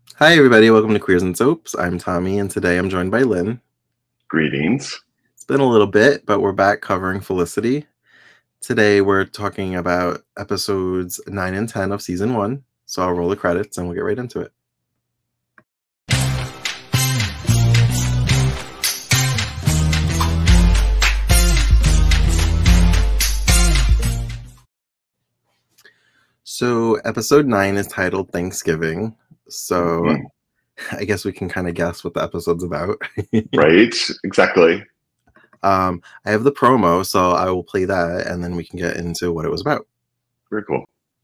Hi, everybody. Welcome to Queers and Soaps. I'm Tommy, and today I'm joined by Lynn. Greetings. It's been a little bit, but we're back covering Felicity. Today we're talking about episodes 9 and 10 of season 1. So I'll roll the credits and we'll get right into it. So episode 9 is titled Thanksgiving. So I guess we can kind of guess what the episode's about. Right, exactly. I have the promo, so I will play that and then we can get into what it was about. Very cool.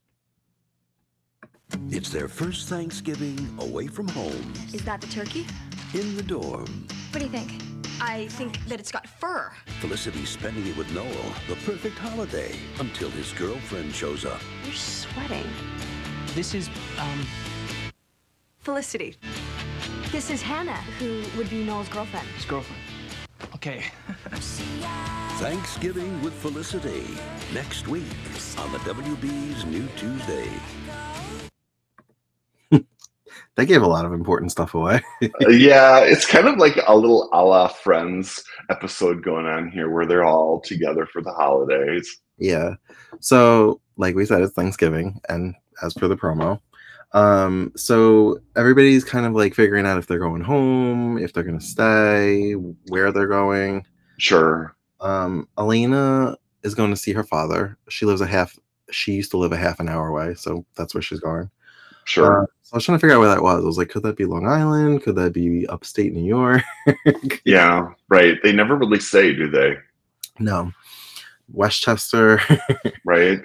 It's their first Thanksgiving away from home. Is that the turkey? In the dorm. What do you think? I think that it's got fur. Felicity's spending it with Noel, the perfect holiday, until his girlfriend shows up. You're sweating. This is, Felicity. This is Hannah, who would be Noel's girlfriend. his girlfriend. Okay. Thanksgiving with Felicity. Next week on the WB's New Tuesday. They gave a lot of important stuff away. Yeah, it's kind of like a little a la Friends episode going on here where they're all together for the holidays. Yeah. So, like we said, it's Thanksgiving, and as per the promo. So everybody's kind of like figuring out if they're going home, if they're gonna stay, where they're going. Sure. Elena is going to see her father. She used to live a half an hour away, so that's where she's going. Sure. So I was trying to figure out where that was. I was like, could that be Long Island? Could that be upstate New York? Yeah, right. They never really say, do they? No. Westchester. Right.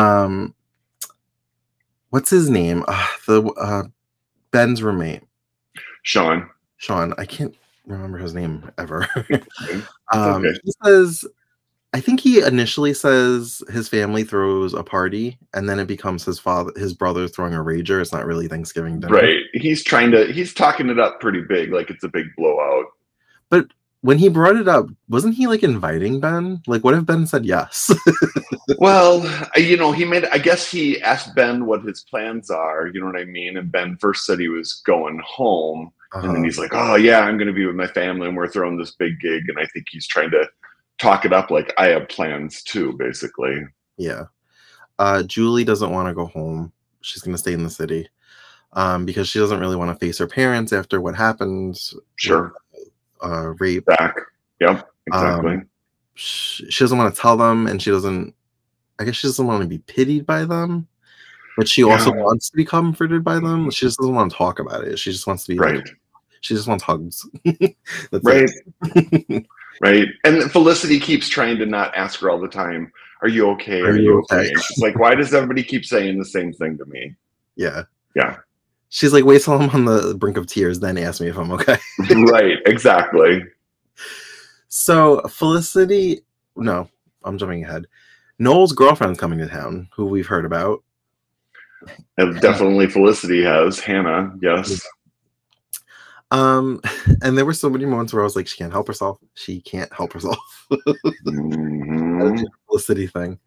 What's his name? Ben's roommate. Sean. I can't remember his name ever. Okay. He says, I think he initially says his family throws a party, and then it becomes his brother throwing a rager. It's not really Thanksgiving dinner. Right. He's talking it up pretty big, like it's a big blowout. But when he brought it up, wasn't he like inviting Ben? Like, what if Ben said yes? Well, I guess he asked Ben what his plans are, you know what I mean? And Ben first said he was going home. And then he's like, oh, yeah, I'm going to be with my family and we're throwing this big gig. And I think he's trying to talk it up like I have plans too, basically. Yeah. Julie doesn't want to go home. She's going to stay in the city because she doesn't really want to face her parents after what happened. Sure. With, rape. Back. Yep, exactly. She doesn't want to tell them, and she doesn't want to be pitied by them. But she also wants to be comforted by them. She just doesn't want to talk about it. She just wants to be right. Like, she just wants hugs. Right. Right. And Felicity keeps trying to not ask her all the time, are you okay? Are you okay? And she's like, why does everybody keep saying the same thing to me? Yeah. Yeah. She's like, wait till I'm on the brink of tears, then ask me if I'm okay. Right. Exactly. So Felicity, no, I'm jumping ahead. Noel's girlfriend's coming to town, who we've heard about. And definitely Felicity has. Hannah, yes. And there were so many moments where I was like, she can't help herself. She can't help herself. Mm-hmm. Felicity thing.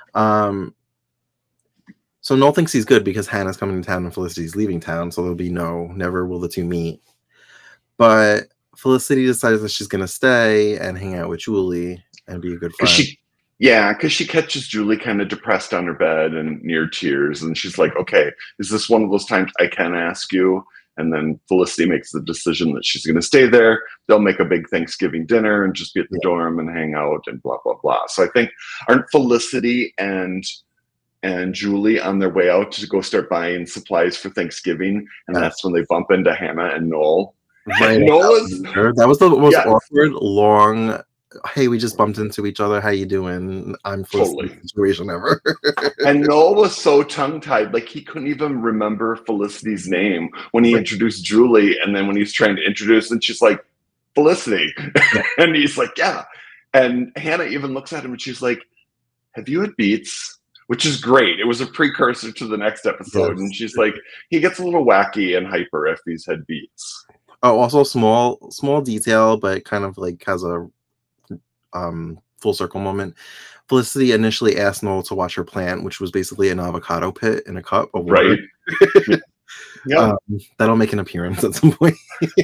So Noel thinks he's good because Hannah's coming to town and Felicity's leaving town. So there'll be never will the two meet. But Felicity decides that she's going to stay and hang out with Julie and be a good friend. Because she catches Julie kind of depressed on her bed and near tears. And she's like, okay, is this one of those times I can ask you? And then Felicity makes the decision that she's going to stay there. They'll make a big Thanksgiving dinner and just be at the dorm and hang out and blah, blah, blah. So I think, aren't Felicity and Julie on their way out to go start buying supplies for Thanksgiving? And that's when they bump into Hannah and Noel. Right. That was the most awkward, long, hey, we just bumped into each other. How you doing? I'm Felicity situation ever. And Noel was so tongue-tied, like he couldn't even remember Felicity's name when he introduced Julie. And then when he's trying to introduce, and she's like, Felicity. And he's like, yeah. And Hannah even looks at him and she's like, have you had beets? Which is great. It was a precursor to the next episode. Yes. And she's like, he gets a little wacky and hyper if he's had beets. Oh, also small detail, but kind of like has a full circle moment. Felicity initially asked Noel to watch her plant, which was basically an avocado pit in a cup of water. Right. Yeah. That'll make an appearance at some point.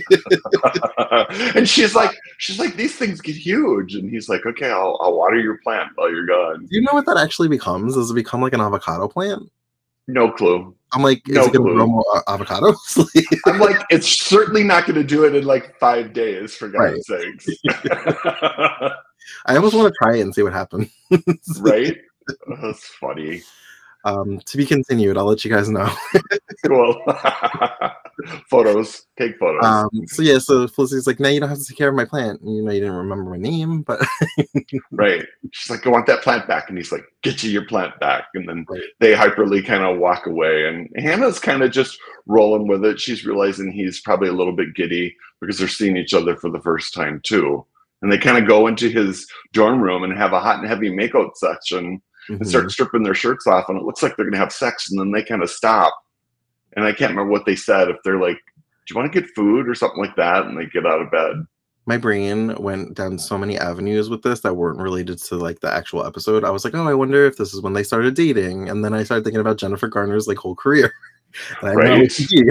And she's like, these things get huge, and he's like, okay, I'll water your plant while you're gone. Do you know what that actually becomes? Does it become like an avocado plant? No clue. I'm like, is No it going to clue. grow more avocados? I'm like, it's certainly not going to do it in like 5 days, for God's sakes. I almost want to try it and see what happens. Right? That's funny. To be continued. I'll let you guys know. Cool. Photos. Take photos. So Felicity's like, now you don't have to take care of my plant. You know, you didn't remember my name, but right. She's like, I want that plant back. And he's like, get you your plant back. And then they hyperly kind of walk away. And Hannah's kind of just rolling with it. She's realizing he's probably a little bit giddy because they're seeing each other for the first time too. And they kind of go into his dorm room and have a hot and heavy makeout session and start stripping their shirts off. And it looks like they're going to have sex. And then they kind of stop. And I can't remember what they said. If they're like, do you want to get food or something like that? And they get out of bed. My brain went down so many avenues with this that weren't related to like the actual episode. I was like, oh, I wonder if this is when they started dating. And then I started thinking about Jennifer Garner's like whole career. Right.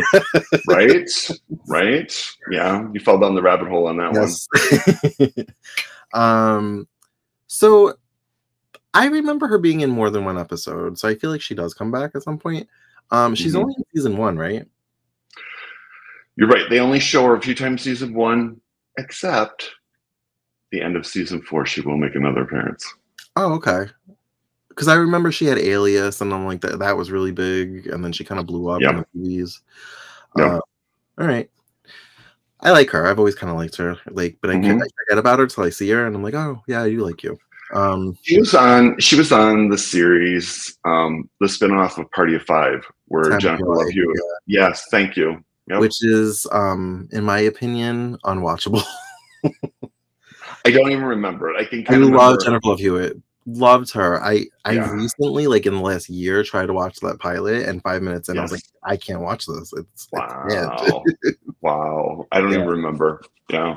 Right. Yeah. You fell down the rabbit hole on that one. So I remember her being in more than one episode. So I feel like she does come back at some point. She's only in season 1, right? You're right. They only show her a few times season 1, except the end of season 4. She will make another appearance. Oh, okay. Because I remember she had Alias, and I'm like, that was really big, and then she kind of blew up in the movies. All right. I like her. I've always kind of liked her. Like, but I forget about her till I see her, and I'm like, oh yeah, I do like you. She was on the series, the spinoff of Party of Five, where Jennifer Love Hewitt. Yeah. Yes, thank you. Yep. Which is, in my opinion, unwatchable. I don't even remember it. I love Jennifer Love Hewitt. Loved her. I recently, like in the last year, tried to watch that pilot, and 5 minutes in, I was like, I can't watch this. It's wow. I don't even remember. Yeah.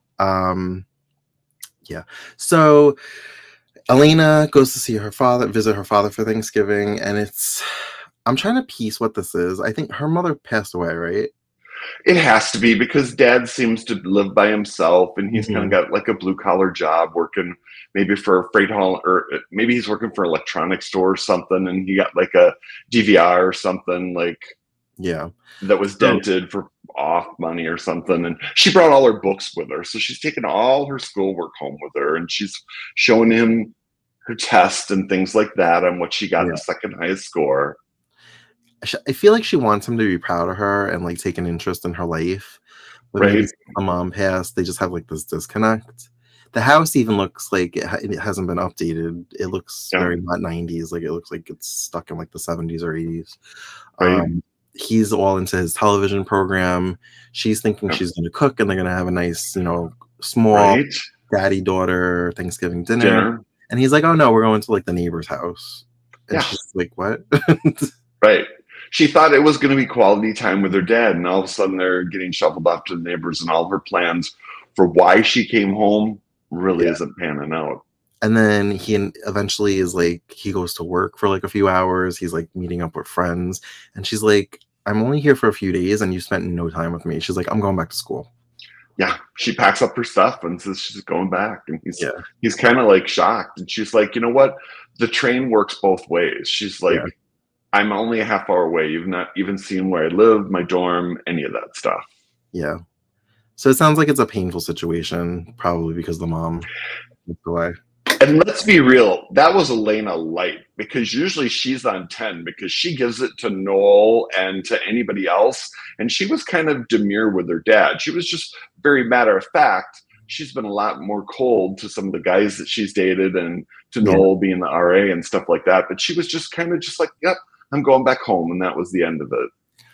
Yeah. So Elena goes to see her father, visit her father for Thanksgiving, and I'm trying to piece what this is. I think her mother passed away, right? It has to be, because Dad seems to live by himself, and he's kind of got like a blue collar job working maybe for a freight haul, or maybe he's working for an electronics store or something, and he got like a DVR or something that was dented for off money or something. And she brought all her books with her, so she's taken all her schoolwork home with her, and she's showing him her test and things like that on what she got the second highest score. I feel like she wants him to be proud of her and like take an interest in her life. But maybe since the mom passed, they just have like this disconnect. The house even looks like it hasn't been updated. It looks very not 90s. Like it looks like it's stuck in like the 70s or 80s. He's all into his television program. She's thinking she's going to cook, and they're going to have a nice, small daddy-daughter Thanksgiving dinner. And he's like, oh no, we're going to like the neighbor's house. And she's like, what? Right. She thought it was going to be quality time with her dad, and all of a sudden they're getting shuffled off to the neighbors, and all of her plans for why she came home really isn't panning out. And then he eventually is like, he goes to work for like a few hours. He's like meeting up with friends, and she's like, I'm only here for a few days, and you spent no time with me. She's like, I'm going back to school. Yeah, she packs up her stuff and says she's going back, and he's kind of like shocked, and she's like, you know what? The train works both ways. She's like, I'm only a half hour away. You've not even seen where I live, my dorm, any of that stuff. Yeah. So it sounds like it's a painful situation, probably because the mom moved away. And let's be real, that was Elena light, because usually she's on 10 because she gives it to Noel and to anybody else. And she was kind of demure with her dad. She was just very matter of fact. She's been a lot more cold to some of the guys that she's dated, and to Noel being the RA and stuff like that. But she was just kind of just like, yep, I'm going back home. And that was the end of it.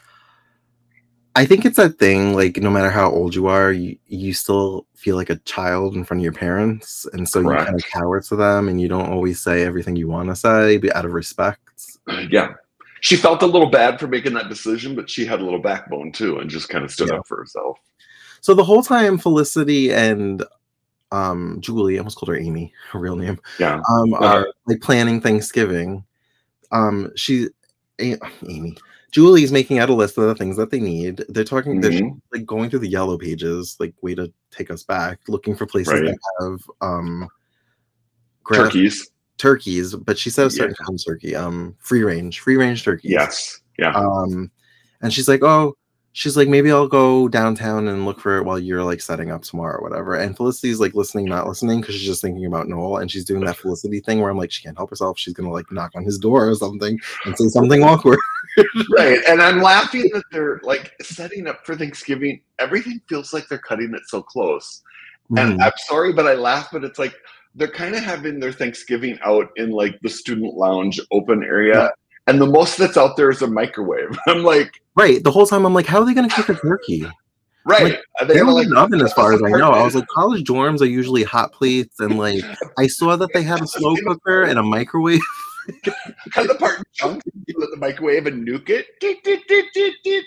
I think it's that thing, like, no matter how old you are, you still feel like a child in front of your parents. And so you kind of cower to them, and you don't always say everything you want to say, but out of respect. Yeah. She felt a little bad for making that decision, but she had a little backbone too, and just kind of stood up for herself. So the whole time, Felicity and Julie, I almost called her Amy, her real name, are like planning Thanksgiving. Amy. Julie's making out a list of the things that they need. They're talking, they're Mhm. like going through the yellow pages, like way to take us back, looking for places Right. that have grass Turkeys. but she said a certain Yeah. kind of turkey, free range turkeys. Yes. Yeah. And she's like, maybe I'll go downtown and look for it while you're like setting up tomorrow or whatever. And Felicity's like listening, not listening, because she's just thinking about Noel, and she's doing that Felicity thing where I'm like, she can't help herself. She's gonna like knock on his door or something and say something awkward. Right. And I'm laughing that they're like setting up for Thanksgiving. Everything feels like they're cutting it so close. And I'm sorry, but I laugh, but it's like they're kind of having their Thanksgiving out in like the student lounge open area. Yeah. And the most that's out there is a microwave. I'm like, right. The whole time I'm like, how are they gonna cook a turkey? right. Like, Are they gonna, don't have an oven as far as I know. I was apartment? like, college dorms are usually hot plates, and like I saw that they had a slow cooker and a microwave. Cut it apart in chunks, put it in the microwave and nuke it. Dit, dit, dit, dit, dit.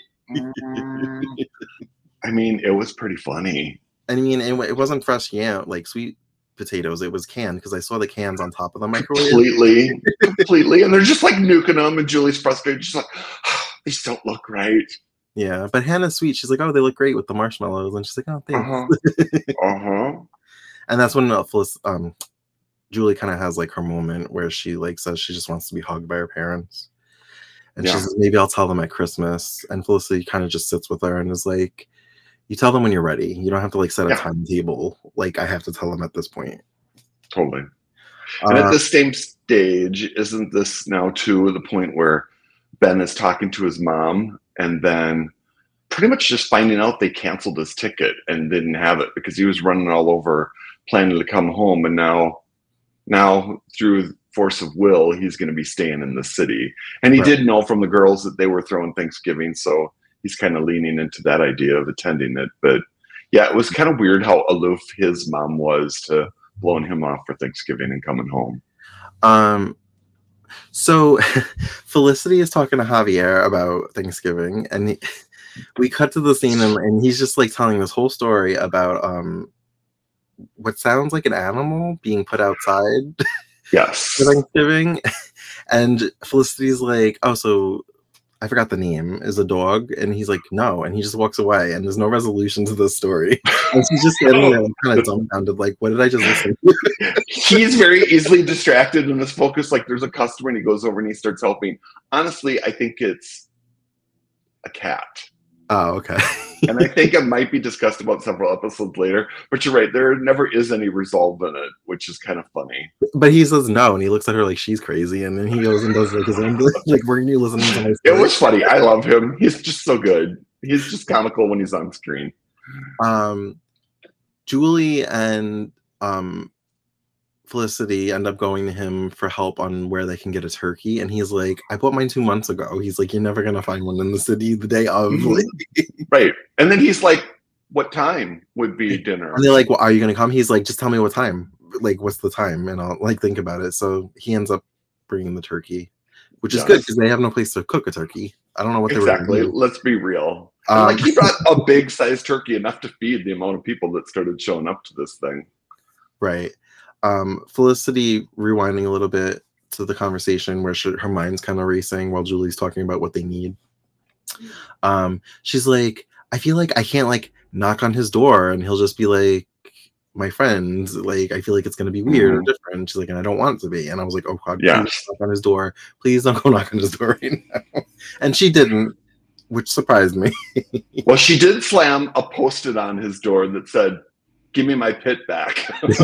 I mean, it was pretty funny. I mean, it wasn't fresh yam, like sweet potatoes. It was canned because I saw the cans on top of the microwave. Completely. And they're just like nuking them, and Julie's frustrated. She's like, oh, these don't look right. Yeah, but Hannah's sweet. She's like, oh, they look great with the marshmallows, and she's like, oh, thanks. And that's when Julie kind of has like her moment where she like says she just wants to be hugged by her parents, and she says, maybe I'll tell them at Christmas. And Felicity kind of just sits with her and is like, you tell them when you're ready. You don't have to like set a timetable. Like I have to tell them at this point. Totally. And at the same stage, isn't this now too the point where Ben is talking to his mom and then pretty much just finding out they canceled his ticket and didn't have it because he was running all over planning to come home, and now through force of will he's going to be staying in the city. And he did know from the girls that they were throwing Thanksgiving, so he's kind of leaning into that idea of attending it. But yeah, it was kind of weird how aloof his mom was to blowing him off for Thanksgiving and coming home. So Felicity is talking to Javier about Thanksgiving, and we cut to the scene, and he's just like telling this whole story about what sounds like an animal being put outside for Thanksgiving. And Felicity's like, oh, so I forgot the name, is a dog? And he's like, no. And he just walks away, and there's no resolution to this story. And she's just standing there kind of dumbfounded, like, what did I just listen to? He's very easily distracted and is focused. Like there's a customer and he goes over and he starts helping. Honestly, I think it's a cat. Oh, okay. And I think it might be discussed about several episodes later, but you're right. There never is any resolve in it, which is kind of funny. But he says no, and he looks at her like she's crazy, and then he goes and does like his own, like, were you listening to my story? It was funny. I love him. He's just so good. He's just comical when he's on screen. Julie and Felicity end up going to him for help on where they can get a turkey, and he's like, I bought mine 2 months ago. He's like, you're never gonna find one in the city the day of. Right. And then he's like, what time would be dinner? And they're like, well, are you gonna come? He's like, just tell me what time, like what's the time, and I'll like think about it. So he ends up bringing the turkey, which is good because they have no place to cook a turkey. I don't know what they were doing. Let's be real. Like he brought a big sized turkey, enough to feed the amount of people that started showing up to this thing. Right. Felicity, rewinding a little bit to the conversation where her mind's kind of racing while Julie's talking about what they need. She's like, I feel like I can't like knock on his door and he'll just be like, my friend, like I feel like it's gonna be weird or different. She's like, and I don't want it to be. And I was like, oh God, please knock on his door. Please don't go knock on his door right now. And she didn't, which surprised me. Well, she did slam a post-it on his door that said, give me my pit back.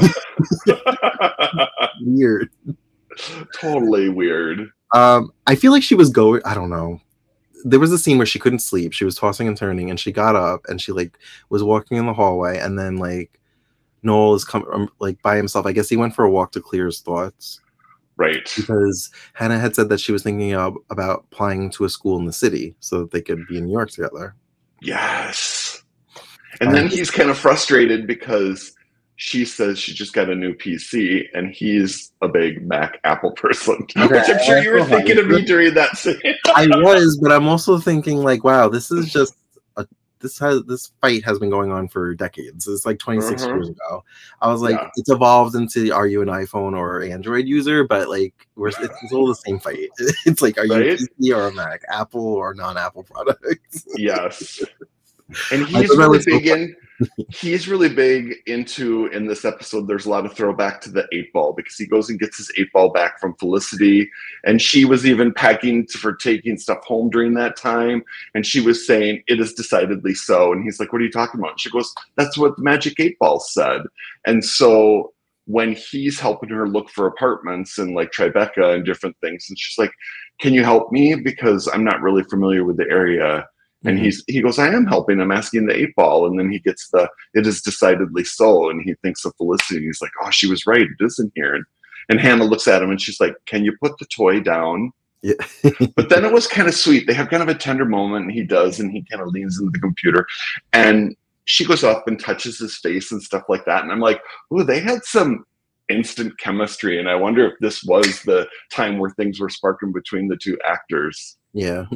Weird. Totally weird. I feel like she was going, I don't know. There was a scene where she couldn't sleep. She was tossing and turning, and she got up and she like was walking in the hallway, and then like Noel is like by himself. I guess he went for a walk to clear his thoughts. Right. Because Hannah had said that she was thinking about applying to a school in the city so that they could be in New York together. Yes. And then he's kind of frustrated because she says she just got a new PC and he's a big Mac Apple person. Okay, which I'm sure you were thinking of me during that scene. I was, but I'm also thinking like, wow, this is this fight has been going on for decades. It's like 26 years ago. I was like, Yeah. it's evolved into, are you an iPhone or Android user? But like, it's all the same fight. It's like, are you Right? PC or a Mac, Apple or non-Apple products? Yes. And I he's thought that really was so big he's really big into, in this episode, there's a lot of throwback to the 8-ball, because he goes and gets his 8-ball back from Felicity, and she was even packing for taking stuff home during that time, and she was saying, it is decidedly so. And he's like, what are you talking about? And she goes, that's what the magic 8-ball said. And so when he's helping her look for apartments in like Tribeca and different things, and she's like, can you help me? Because I'm not really familiar with the area. And he goes, I am helping. I'm asking the 8-ball. And then he gets it is decidedly so. And he thinks of Felicity. And he's like, oh, she was right. It isn't here. And Hannah looks at him and she's like, can you put the toy down? Yeah. But then it was kind of sweet. They have kind of a tender moment. And he does. And he kind of leans into the computer. And she goes up and touches his face and stuff like that. And I'm like, oh, they had some instant chemistry. And I wonder if this was the time where things were sparking between the two actors. Yeah.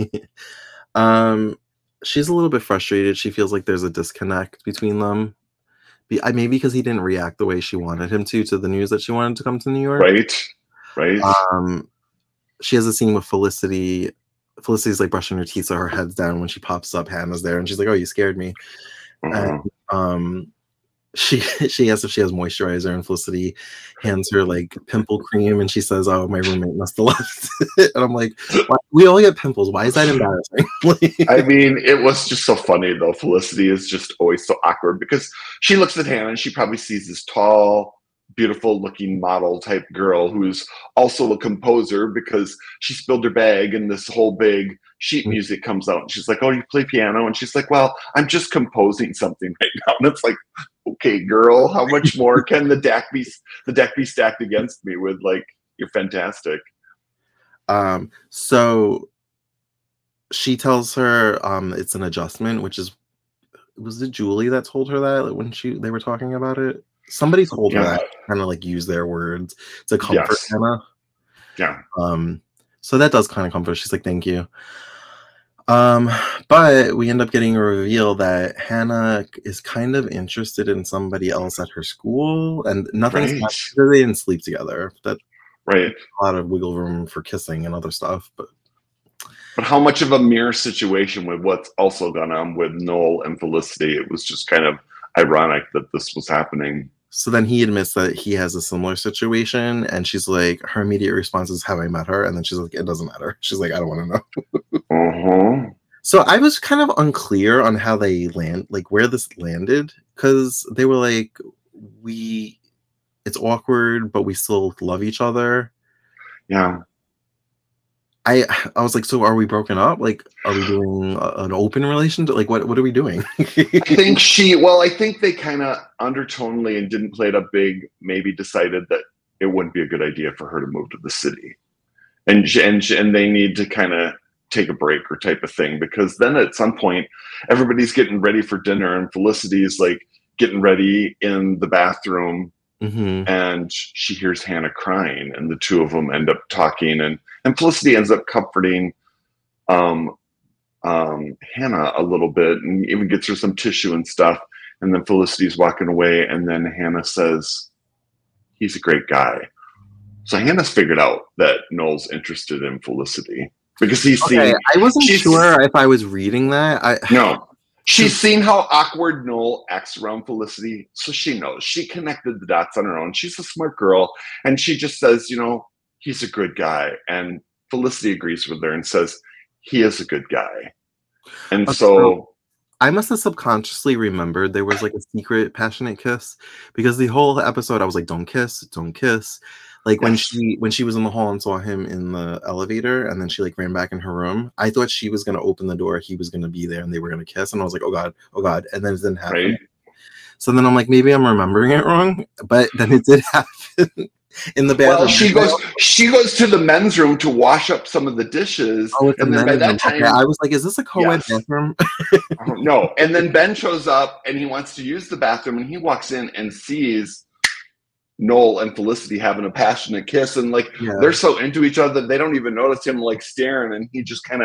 She's a little bit frustrated. She feels like there's a disconnect between them. Maybe because he didn't react the way she wanted him to the news that she wanted to come to New York. Right. She has a scene with Felicity. Felicity's like brushing her teeth, so her head's down. When she pops up, Hannah's there, and she's like, "Oh, you scared me." And she asks if she has moisturizer, and Felicity hands her like pimple cream, and she says, "Oh, my roommate must have left." And I'm like, we all get pimples. Why is that embarrassing? I mean, it was just so funny though. Felicity is just always so awkward because she looks at Hannah and she probably sees this tall, beautiful looking model type girl who's also a composer, because she spilled her bag and this whole big sheet music comes out and she's like, oh, you play piano? And she's like, well, I'm just composing something right now. And it's like, okay, girl, how much more can the deck be stacked against me with? Like, you're fantastic. So she tells her it's an adjustment, was it Julie that told her that when they were talking about it? Somebody told her that, kind of like use their words to comfort Hannah. Yeah. So that does kind of comfort. She's like, thank you. But we end up getting a reveal that Hannah is kind of interested in somebody else at her school, and nothing's happened. They didn't sleep together. That a lot of wiggle room for kissing and other stuff, but how much of a mirror situation with what's also gone on with Noel and Felicity? It was just kind of ironic that this was happening. So then he admits that he has a similar situation, and she's like, her immediate response is, have I met her? And then she's like, it doesn't matter. She's like, I don't want to know. So I was kind of unclear on how they like where this landed, because they were like, it's awkward, but we still love each other. Yeah. I was like, so are we broken up? Like, are we doing an open relationship? Like, what are we doing? I think they kind of undertonally and didn't play it up big, maybe decided that it wouldn't be a good idea for her to move to the city. And they need to kind of take a break or type of thing, because then at some point everybody's getting ready for dinner and Felicity's like getting ready in the bathroom. And she hears Hannah crying, and the two of them end up talking, and Felicity ends up comforting Hannah a little bit, and even gets her some tissue and stuff. And then Felicity's walking away, and then Hannah says, he's a great guy. So Hannah's figured out that Noel's interested in Felicity, because he's seen. I wasn't sure if I was reading that. No. She's seen how awkward Noel acts around Felicity, so she knows. She connected the dots on her own. She's a smart girl, and she just says, he's a good guy. And Felicity agrees with her and says, he is a good guy. And so I must have subconsciously remembered there was like a secret passionate kiss, because the whole episode I was like, don't kiss, don't kiss. Like when she was in the hall and saw him in the elevator, and then she like ran back in her room, I thought she was gonna open the door, he was gonna be there, and they were gonna kiss, and I was like, oh god, and then it didn't happen. So then I'm like, maybe I'm remembering it wrong, but then it did happen in the bathroom. Well, she goes to the men's room to wash up some of the dishes, and then by that time, I was like, is this a co-ed bathroom? No, and then Ben shows up and he wants to use the bathroom, and he walks in and sees Noel and Felicity having a passionate kiss, and they're so into each other that they don't even notice him like staring, and he just kind of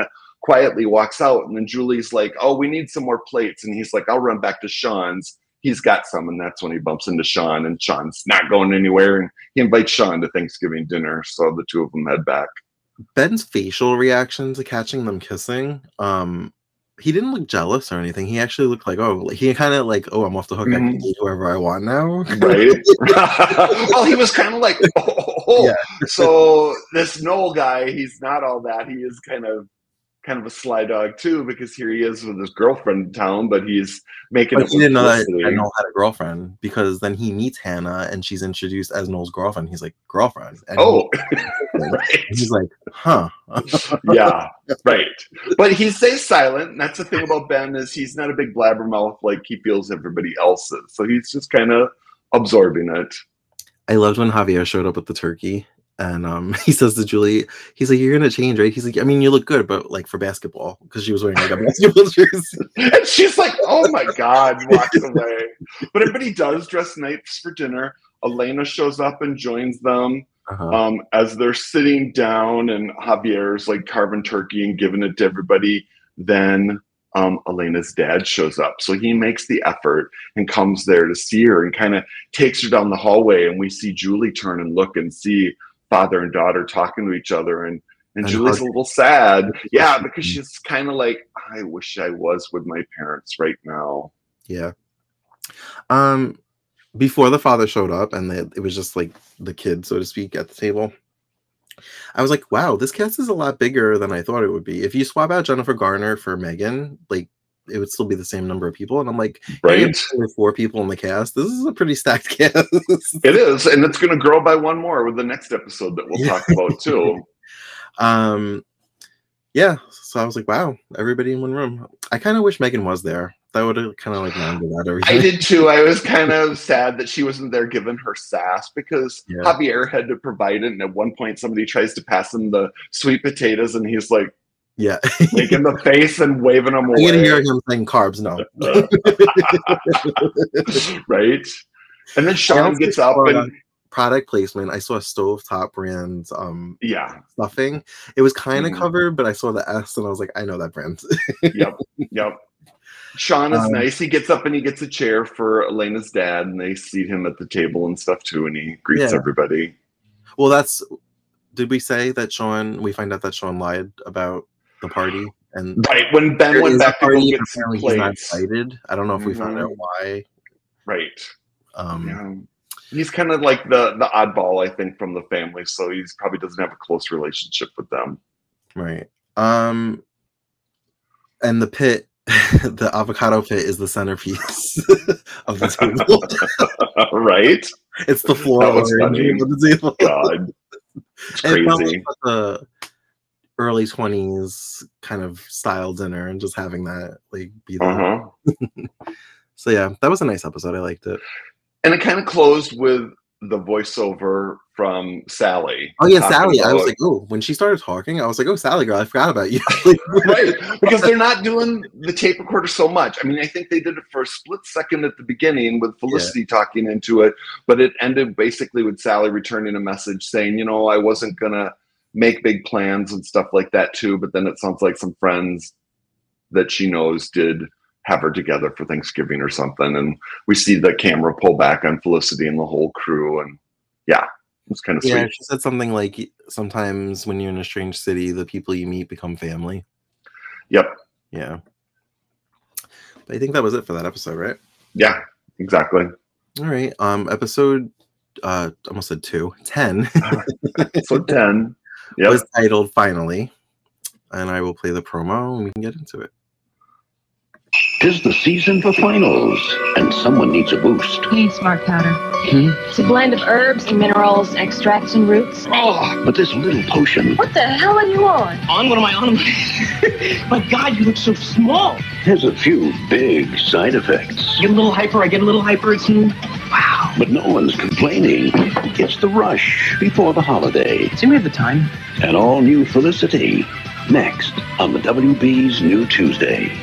quietly walks out, and then Julie's like, oh, we need some more plates. And he's like, I'll run back to Sean's. He's got some, and that's when he bumps into Sean, and Sean's not going anywhere, and he invites Sean to Thanksgiving dinner, so the two of them head back. Ben's facial reaction to catching them kissing, he didn't look jealous or anything. He actually looked like, he kind of like, I'm off the hook. I can date whoever I want now. Right. Well, he was kind of like, yeah. So this Noel guy, he's not all that. He is kind of a sly dog too, because here he is with his girlfriend in town, but he's making it. He didn't know that Noel had a girlfriend, because then he meets Hannah and she's introduced as Noel's girlfriend. He's like, girlfriend. And right. He's like, huh. Yeah, right. But he stays silent. And that's the thing about Ben, is he's not a big blabbermouth like he feels everybody else is. So he's just kind of absorbing it. I loved when Javier showed up with the turkey. And he says to Julie, he's like, you're going to change, right? He's like, I mean, you look good, but like for basketball, because she was wearing like a basketball jersey. And she's like, oh my God, walks away. But everybody does dress nice for dinner. Elena shows up and joins them as they're sitting down, and Javier's like carving turkey and giving it to everybody. Then Elena's dad shows up. So he makes the effort and comes there to see her and kind of takes her down the hallway. And we see Julie turn and look and see father and daughter talking to each other, and Julie's a little sad. Yeah, because she's kind of like, I wish I was with my parents right now. Yeah. Before the father showed up, and it was just like the kid, so to speak, at the table, I was like, wow, this cast is a lot bigger than I thought it would be. If you swap out Jennifer Garner for Megan, like, it would still be the same number of people. And I'm like, right, hey, there's 4 people in the cast. This is a pretty stacked cast. It is, and it's going to grow by one more with the next episode that we'll talk about too. Yeah, so I was like, wow, everybody in one room. I kind of wish Megan was there. That would have kind of like rounded out everything. I did too. I was kind of sad that she wasn't there giving her sass, because Javier had to provide it, and at one point somebody tries to pass him the sweet potatoes, and he's like, making the face and waving them away. I'm gonna hear him saying carbs, no. Right? And then Sean gets up and product placement. I saw Stovetop brand stuffing. It was kind of covered, but I saw the S and I was like, I know that brand. Yep. Sean is nice. He gets up and he gets a chair for Elena's dad, and they seat him at the table and stuff too, and he greets everybody. Well, did we say that we find out that Sean lied about the party? And right, when Ben went back to go get some plates. He's not excited. I don't know if we found out why. Right. He's kind of like the oddball, I think, from the family, so he probably doesn't have a close relationship with them. Right. And the pit, the avocado pit, is the centerpiece of the table. Right? It's the floor of the table. God. It's crazy. Like the early 20s kind of style dinner, and just having that like be there. So yeah, that was a nice episode. I liked it. And it kind of closed with the voiceover from Sally. Oh yeah, Sally. I was like, oh, when she started talking, I was like, oh, Sally girl, I forgot about you. Right, because they're not doing the tape recorder so much. I mean, I think they did it for a split second at the beginning with Felicity talking into it, but it ended basically with Sally returning a message saying, you know, I wasn't gonna make big plans and stuff like that too, but then it sounds like some friends that she knows did have her together for Thanksgiving or something, and we see the camera pull back on Felicity and the whole crew, and it's kind of sweet. Yeah, she said something like, sometimes when you're in a strange city, the people you meet become family. Yep. Yeah. But I think that was it for that episode, right? Yeah, exactly. All right. Episode almost said 10. So 10. Yep. Was titled Finally. And I will play the promo and we can get into it. 'Tis the season for finals, and someone needs a boost. You need smart powder. It's a blend of herbs and minerals, extracts and roots. Oh, but this little potion. What the hell are you on? On? What am I on? My God, you look so small. Has a few big side effects. Get a little hyper, I get a little hyper. It's wow. But no one's complaining. It's the rush before the holiday. See, we have the time. An all-new Felicity. Next on the WB's New Tuesday.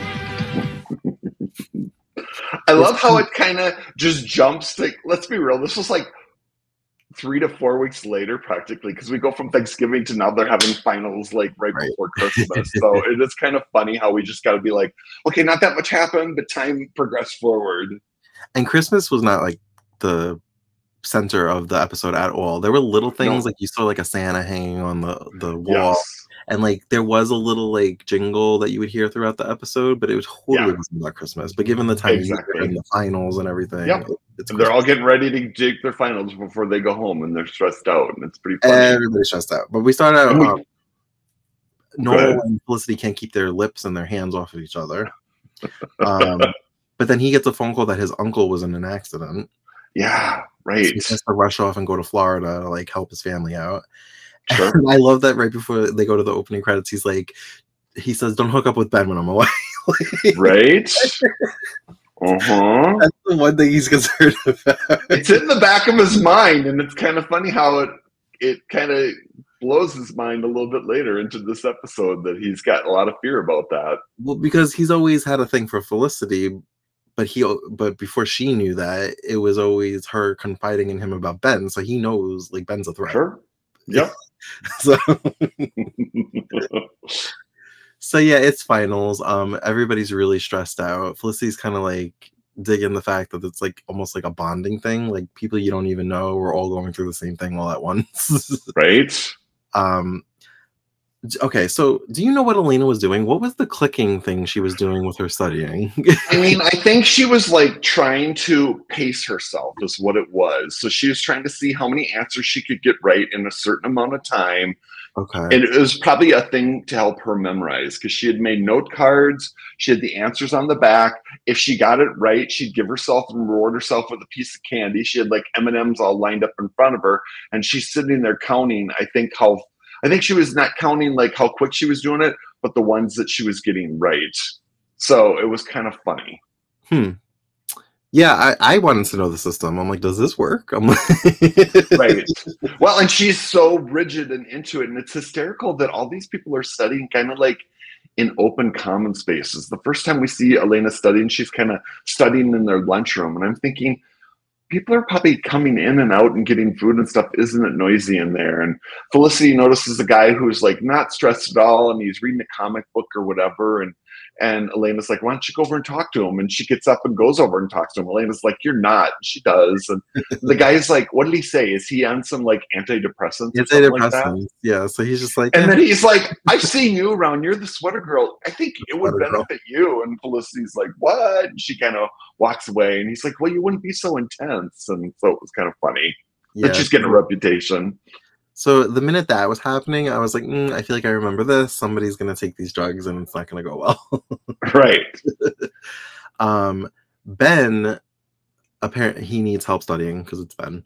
I love how it kind of just jumps to, let's be real, this was like 3 to 4 weeks later, practically, because we go from Thanksgiving to now they're having finals like right before Christmas. So it is kind of funny how we just got to be like, okay, not that much happened, but time progressed forward. And Christmas was not like the center of the episode at all. There were little things like you saw like a Santa hanging on the wall. Yes. And like there was a little like jingle that you would hear throughout the episode, but it was totally wasn't about Christmas. But given the time of year and the finals and everything, and they're all getting ready to take their finals before they go home, and they're stressed out, and it's pretty funny. Everybody's stressed out. But we start out. Noel and Felicity can't keep their lips and their hands off of each other. But then he gets a phone call that his uncle was in an accident. Yeah, right. So he has to rush off and go to Florida to like help his family out. Sure. And I love that right before they go to the opening credits, he says, "Don't hook up with Ben when I'm away." Right? That's the one thing he's concerned about. It's in the back of his mind, and it's kind of funny how it kind of blows his mind a little bit later into this episode that he's got a lot of fear about that. Well, because he's always had a thing for Felicity, but before she knew that, it was always her confiding in him about Ben, so he knows like Ben's a threat. Sure. Yep. So yeah, it's finals. Everybody's really stressed out. Felicity's kind of like digging the fact that it's like almost like a bonding thing. Like people you don't even know we're all going through the same thing all at once. Right. Okay, so do you know what Elena was doing? What was the clicking thing she was doing with her studying? I mean, I think she was like trying to pace herself is what it was. So she was trying to see how many answers she could get right in a certain amount of time. Okay. And it was probably a thing to help her memorize because she had made note cards. She had the answers on the back. If she got it right, she'd give herself and reward herself with a piece of candy. She had like M&Ms all lined up in front of her. And she's sitting there counting, I think she was not counting like how quick she was doing it, but the ones that she was getting right. So it was kind of funny. Yeah, I wanted to know the system. I'm like, does this work? I'm like right. Well, and she's so rigid and into it. And it's hysterical that all these people are studying kind of like in open common spaces. The first time we see Elena studying, she's kind of studying in their lunchroom. And I'm thinking, people are probably coming in and out and getting food and stuff. Isn't it noisy in there? And Felicity notices a guy who's like not stressed at all, and he's reading a comic book or whatever. And Elena's like, why don't you go over and talk to him? And she gets up and goes over and talks to him. Elena's like, you're not. And she does. And the guy's like, what did he say? Is he on some like antidepressants? Antidepressants. Like that? Yeah. So he's just like, and then he's like, I've seen you around. You're the sweater girl. I think it would benefit you. And Felicity's like, what? And she kind of walks away. And he's like, well, you wouldn't be so intense. And so it was kind of funny. Yeah, but she's getting a reputation. So the minute that was happening, I was like, I feel like I remember this. Somebody's going to take these drugs and it's not going to go well. Right. Ben, apparently he needs help studying because it's Ben.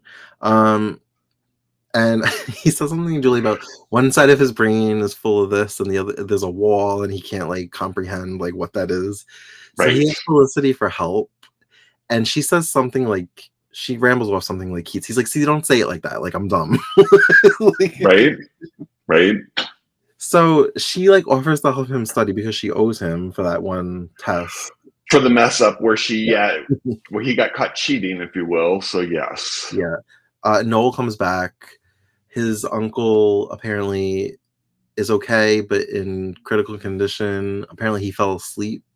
And he says something to Julie about one side of his brain is full of this and the other, there's a wall and he can't like comprehend like what that is. So he asks Felicity for help. And she says something like, she rambles off something like he's like, see, don't say it like that. Like, I'm dumb. Like, right. So she like offers to help him study because she owes him for that one test. For the mess up where where he got caught cheating, if you will. So yes. Yeah. Noel comes back. His uncle apparently is okay, but in critical condition. Apparently he fell asleep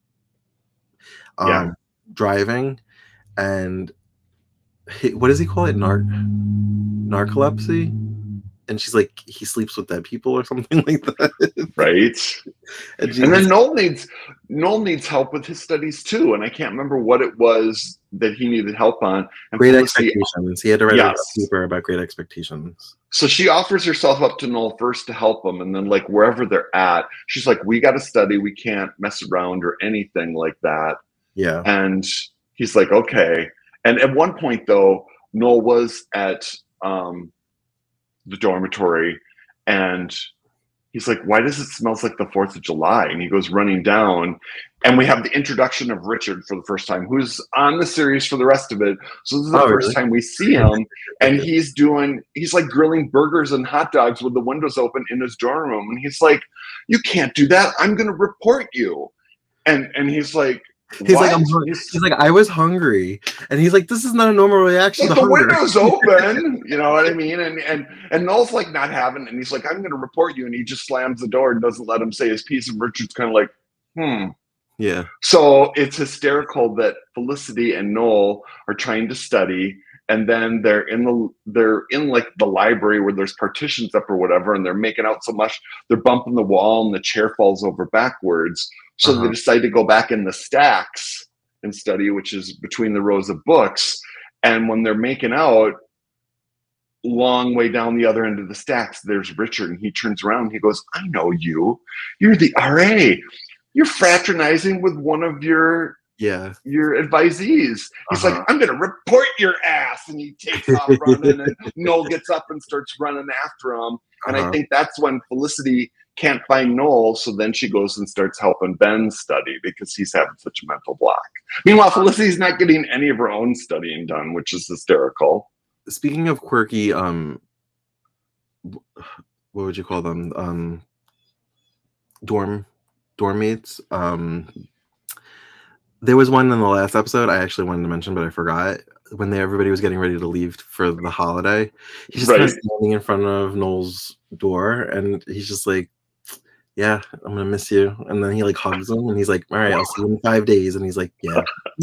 driving. And what does he call it? Narcolepsy? And she's like, he sleeps with dead people or something like that. Right. And then Noel needs help with his studies too. And I can't remember what it was that he needed help on. And Great Expectations. He had to write a paper about Great Expectations. So she offers herself up to Noel first to help him. And then like wherever they're at, she's like, we got to study. We can't mess around or anything like that. Yeah. And he's like, okay. And at one point, though, Noel was at the dormitory, and he's like, why does it smell like the 4th of July? And he goes running down, and we have the introduction of Richard for the first time, who's on the series for the rest of it. So this is the first time we see him, and he's like grilling burgers and hot dogs with the windows open in his dorm room. And he's like, you can't do that. I'm going to report you. And he's like, He's like, What? he's like, I was hungry, and he's like, this is not a normal reaction Like, to the hunger. window's open, you know what I mean? And Noel's like not having it, and he's like, I'm going to report you, and he just slams the door and doesn't let him say his piece. And Richard's kind of like, Yeah. So it's hysterical that Felicity and Noel are trying to study, and then they're in like the library where there's partitions up or whatever, and they're making out so much they're bumping the wall, and the chair falls over backwards. So they decide to go back in the stacks and study, which is between the rows of books. And when they're making out, long way down the other end of the stacks, there's Richard, and he turns around and he goes, I know you. You're the RA. You're fraternizing with one of your advisees. He's like, I'm going to report your ass. And he takes off running, and Noel gets up and starts running after him. And I think that's when Felicity can't find Noel, so then she goes and starts helping Ben study because he's having such a mental block. Meanwhile, Felicity's not getting any of her own studying done, which is hysterical. Speaking of quirky, what would you call them? Dorm mates. There was one in the last episode I actually wanted to mention, but I forgot. When everybody was getting ready to leave for the holiday, he's just kind of standing in front of Noel's door, and he's just like, yeah, I'm gonna miss you. And then he like hugs him, and he's like, all right, I'll see you in 5 days. And he's like, yeah.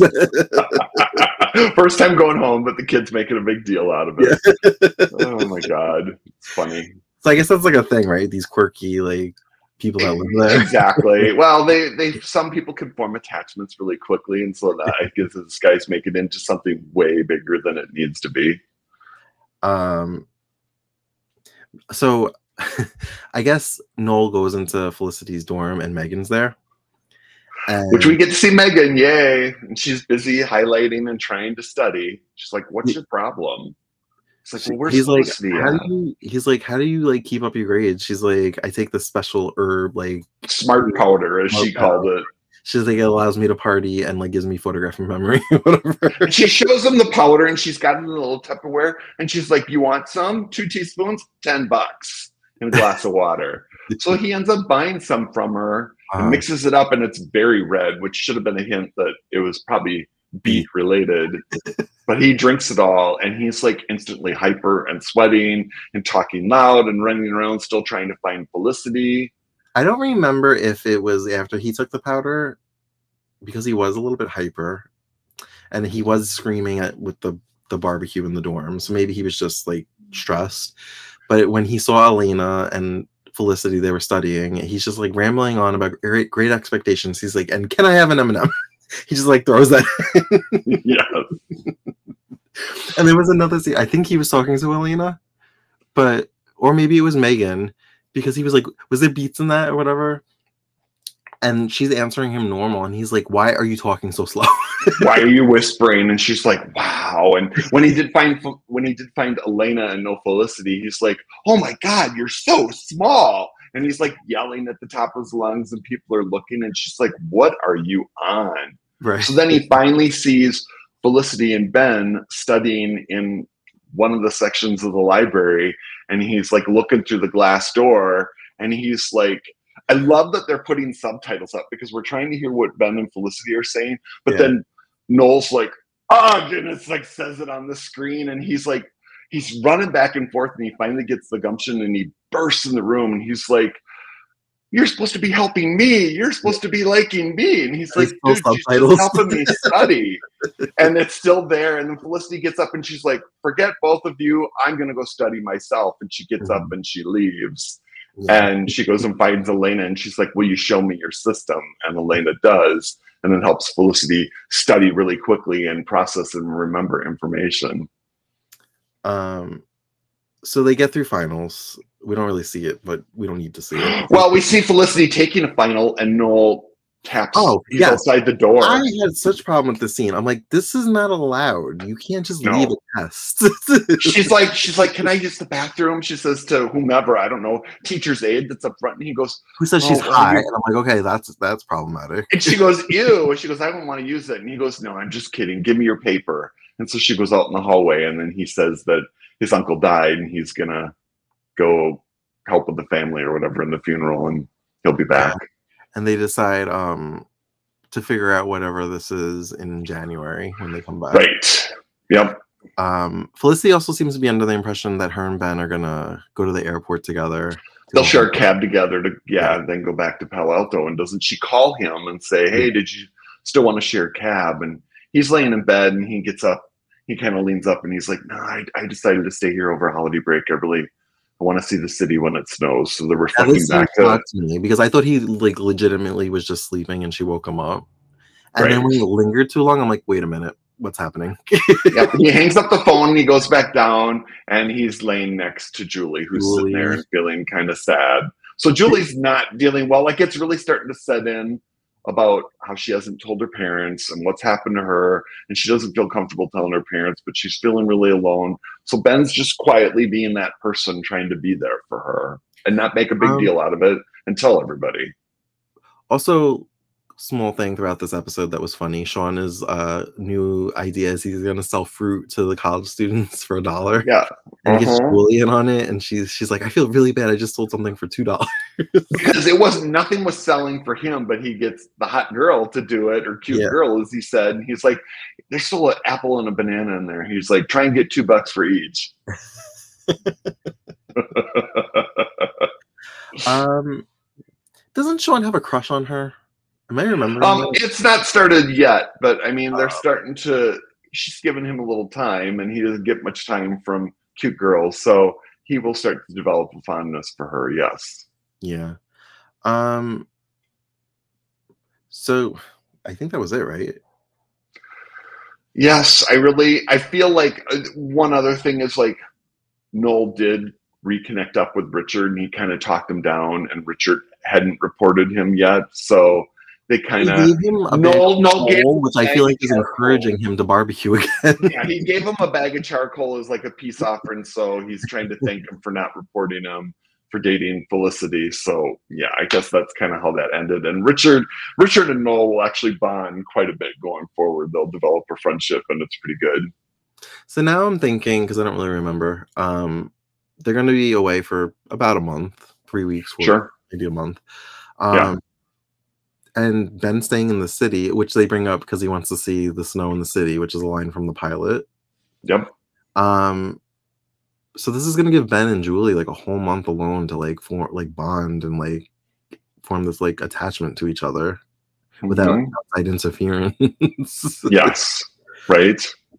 First time going home, but the kid's making a big deal out of it. Oh my God, it's funny. So I guess that's like a thing, right? These quirky like people that live there. Exactly. Well, they some people can form attachments really quickly, and so that I guess this guy's make it into something way bigger than it needs to be. So I guess Noel goes into Felicity's dorm, and Megan's there. Which we get to see Megan, yay! And she's busy highlighting and trying to study. She's like, "What's your problem?" It's like, well, where's Felicity? He's like, how do you like keep up your grades? She's like, I take this special herb, like smart powder, as she called it. She's like, it allows me to party and like gives me photographic memory, whatever. And she shows him the powder, and she's got it in a little Tupperware, and she's like, "You want some? 2 teaspoons, $10, and a glass of water." So he ends up buying some from her and mixes it up, and it's very red, which should have been a hint that it was probably beet related. But he drinks it all, and he's like instantly hyper and sweating and talking loud and running around, still trying to find Felicity. I don't remember if it was after he took the powder, because he was a little bit hyper, and he was screaming with the barbecue in the dorm. So maybe he was just like stressed. But when he saw Elena and Felicity, they were studying, he's just like rambling on about great expectations. He's like, and can I have an M&M? He just like throws that in. Yeah. And there was another scene. I think he was talking to Elena, or maybe it was Megan, because he was like, was there beats in that or whatever? And she's answering him normal, and he's like, why are you talking so slow? Why are you whispering? And she's like, wow. And when he did find Elena and no Felicity, he's like, oh my God, you're so small. And he's like yelling at the top of his lungs, and people are looking, and she's like, what are you on? Right. So then he finally sees Felicity and Ben studying in one of the sections of the library, and he's like looking through the glass door, and he's like, I love that they're putting subtitles up because we're trying to hear what Ben and Felicity are saying, but then Noel's like, ugh, and it's like says it on the screen, and he's like, he's running back and forth, and he finally gets the gumption, and he bursts in the room, and he's like, you're supposed to be helping me. You're supposed to be liking me. And he's like, dude, she's just helping me study. And it's still there. And then Felicity gets up, and she's like, forget both of you. I'm going to go study myself. And she gets up and she leaves. And she goes and finds Elena, and she's like, will you show me your system? And Elena does, and then helps Felicity study really quickly and process and remember information. So they get through finals. We don't really see it, but we don't need to see it. Well, we see Felicity taking a final, and Noel taps outside the door. I had such a problem with the scene. I'm like, this is not allowed. You can't just leave a test. she's like, can I use the bathroom? She says to whomever, I don't know, teacher's aide that's up front, and he goes, who says she's high? And I'm like, okay, that's problematic. And she goes, ew. And she goes, I don't want to use it. And he goes, no, I'm just kidding. Give me your paper. And so she goes out in the hallway, and then he says that his uncle died, and he's gonna go help with the family or whatever in the funeral, and he'll be back. And they decide to figure out whatever this is in January when they come back. Right. Yep. Felicity also seems to be under the impression that her and Ben are gonna go to the airport together. They'll share a cab together to then go back to Palo Alto. And doesn't she call him and say, hey, did you still want to share a cab? And he's laying in bed and he gets up, he kind of leans up and he's like, no, I decided to stay here over holiday break. I want to see the city when it snows. So they're reflecting back to me because I thought he like legitimately was just sleeping and she woke him up. And then when he lingered too long, I'm like, wait a minute, what's happening? Yep. He hangs up the phone and he goes back down and he's laying next to Julie, who's sitting there and feeling kind of sad. So Julie's not dealing well. Like it's really starting to set in about how she hasn't told her parents and what's happened to her. And she doesn't feel comfortable telling her parents, but she's feeling really alone. So Ben's just quietly being that person trying to be there for her and not make a big deal out of it and tell everybody. Also, small thing throughout this episode that was funny. Sean's new idea is he's going to sell fruit to the college students for $1. Yeah. And he gets Julie in on it. And she's like, I feel really bad. I just sold something for $2. Because nothing was selling for him, but he gets the hot girl to do it, or cute girl, as he said. And he's like, there's still an apple and a banana in there. He's like, try and get $2 for each. Doesn't Sean have a crush on her? Am I remembering? It's not started yet, but I mean, they're starting to. She's given him a little time, and he doesn't get much time from cute girls, so he will start to develop a fondness for her. Yes. Yeah. So I think that was it, right? Yes, I feel like one other thing is like Noel did reconnect up with Richard, and he kind of talked him down, and Richard hadn't reported him yet, so. They kind of gave him a which I feel like is encouraging him to barbecue again. Yeah, he gave him a bag of charcoal as like a peace offering, so he's trying to thank him for not reporting him for dating Felicity. So yeah, I guess that's kind of how that ended. And Richard and Noel will actually bond quite a bit going forward. They'll develop a friendship, and it's pretty good. So now I'm thinking, because I don't really remember, they're going to be away for about a month, 3 weeks, maybe a month. And Ben staying in the city, which they bring up because he wants to see the snow in the city, which is a line from the pilot. Yep. So this is gonna give Ben and Julie like a whole month alone to like form like bond and like form this like attachment to each other without outside interference. Yes. Right.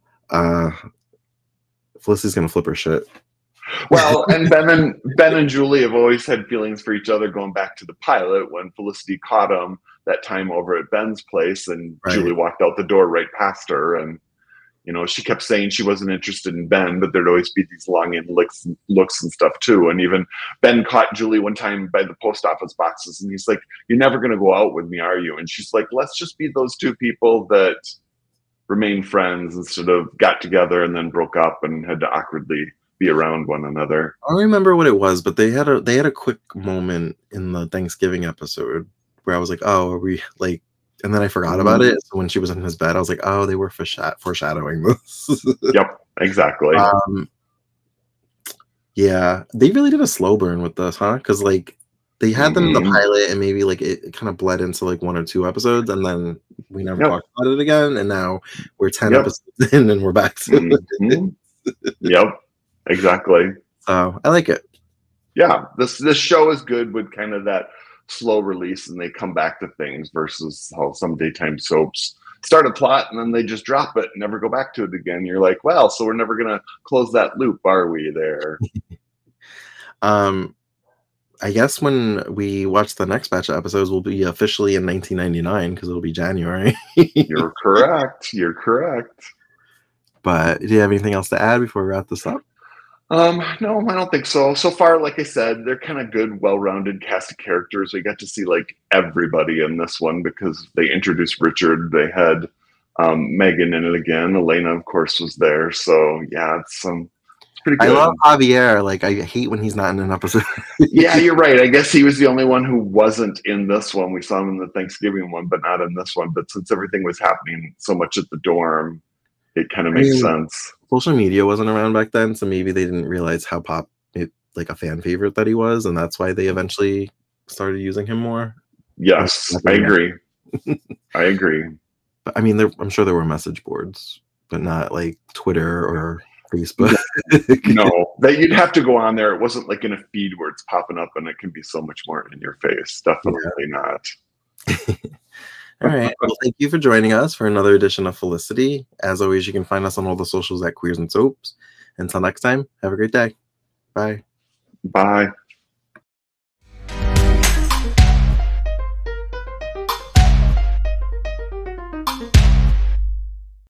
Felicity's gonna flip her shit. Well, and Ben and Julie have always had feelings for each other going back to the pilot when Felicity caught him that time over at Ben's place, and Julie walked out the door right past her, and you know she kept saying she wasn't interested in Ben, but there'd always be these longing looks and stuff too. And even Ben caught Julie one time by the post office boxes, and he's like, "You're never going to go out with me, are you?" And she's like, "Let's just be those two people that remain friends instead of got together and then broke up and had to awkwardly be around one another." I don't remember what it was, but they had a quick moment in the Thanksgiving episode where I was like, "Oh, are we like?" And then I forgot about it. So when she was in his bed, I was like, "Oh, they were foreshadowing this." Yep, exactly. Yeah, they really did a slow burn with this, huh? Because like they had them in the pilot, and maybe like it kind of bled into like 1 or 2 episodes, and then we never talked about it again. And now we're 10 episodes in, and we're back to Yep. Exactly. So I like it. Yeah, this show is good with kind of that slow release, and they come back to things versus how some daytime soaps start a plot and then they just drop it and never go back to it again. You're like, well, so we're never gonna close that loop, are we? There. I guess when we watch the next batch of episodes, we'll be officially in 1999 because it'll be January. You're correct. But do you have anything else to add before we wrap this up? No, I don't think so. So far, like I said, they're kind of good, well-rounded cast of characters. We got to see like everybody in this one because they introduced Richard. They had Megan in it again. Elena, of course, was there. So yeah, it's pretty good. I love Javier. Like I hate when he's not in an episode. Yeah, you're right. I guess he was the only one who wasn't in this one. We saw him in the Thanksgiving one, but not in this one. But since everything was happening so much at the dorm, it kind of makes sense. Social media wasn't around back then, so maybe they didn't realize how like a fan favorite that he was, and that's why they eventually started using him more. Yes, I agree. I agree. But I mean, I'm sure there were message boards, but not like Twitter or Facebook. No, that you'd have to go on there. It wasn't like in a feed where it's popping up and it can be so much more in your face. Definitely not. All right. Well, thank you for joining us for another edition of Felicity. As always, you can find us on all the socials at Queers and Soaps. Until next time, have a great day. Bye. Bye.